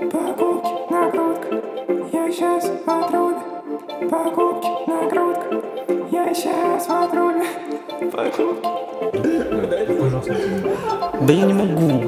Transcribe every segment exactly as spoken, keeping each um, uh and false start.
Покупки, накрутка, я сейчас в отрубе. Покупки, накрутка, я сейчас в отрубе. Покупки. Да я не могу.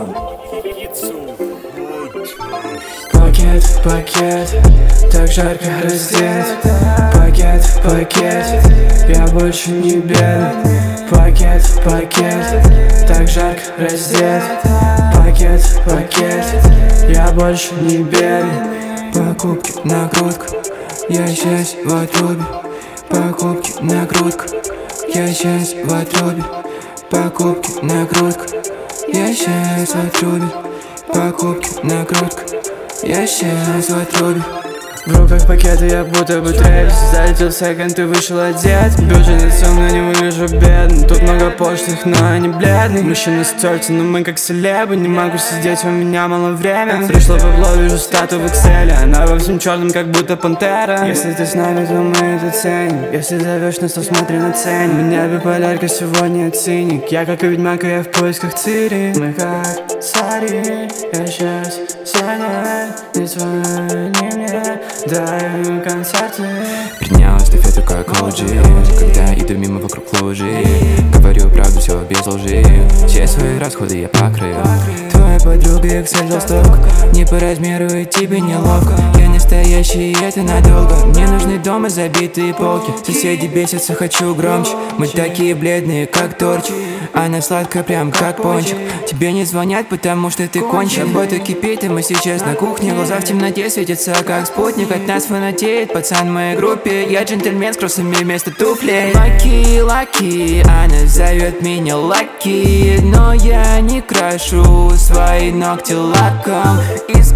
Пакет, пакет, так жарко раздет. Пакет, пакет, я больше не бедный. Пакет, пакет, так жарко раздет. Пакет, пакет, я больше не бедный. Покупки, накрутка, я сейчас в отрубе. Покупки, накрутка, я сейчас в отрубе. Покупки, накрутка, я сейчас в отрубе. Покупки, накрутка, я сейчас в отрубе. В руках пакеты, я будто бы трейс. Залетел секонд и вышел одет. Бюджет но не выгляжу бедно. Тут много пошлых, но они бледные. Мужчина стерся, но мы как селебы. Не могу сидеть, у меня мало времени. Пришло бабло, вижу стату в Excel. Она во всем черном, как будто пантера. Если ты с нами, то мы это ценим. Если зовешь нас, то смотри на цене. Меня биполярка сегодня циник. Я как и ведьмак, и я в поисках Цири. Мы как цари, я сейчас занят. Не звони мне, даю концерты. Принял эстафету как Оджи, когда иду мимо вокруг лужи. Говорю правду, все без лжи. Все свои расходы я покрыл. Твоя подруга Excel толсток. Не по размеру и тебе неловко. Я настоящий, и это надолго. Мне нужны дома забитые полки. Соседи бесятся, хочу громче. Мы такие бледные, как торч. Она сладкая, прям как пончик. Тебе не звонят, потому что ты кончен. Работа кипит, и мы сейчас на кухне. Глаза в темноте светятся, как спутник. От нас фанатеет пацан в моей группе. Я джентльмен с кроссами вместо туфлей. Лаки, лаки, она зовет меня Лаки. Но я не крашу свои ногти лаком. Из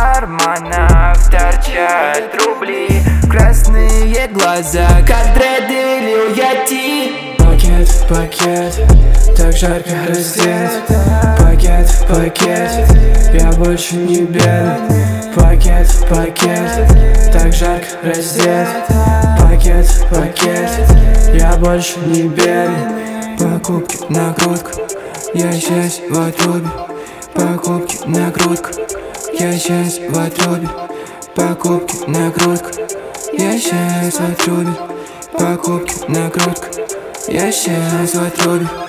карманов торчат рубли. Красные глаза, как дреды лил я ти. Пакет, пакет, так жарко раздет. Пакет, пакет, я больше не бедный. Пакет, пакет, так жарко раздет. Пакет, пакет, я больше не бедный. Покупки, накрутка, я сейчас в отрубе. Покупки, накрутка, я сейчас в отрубе. Покупки, накрутка, я сейчас в отрубе. Покупки, накрутка, я сейчас в отрубе.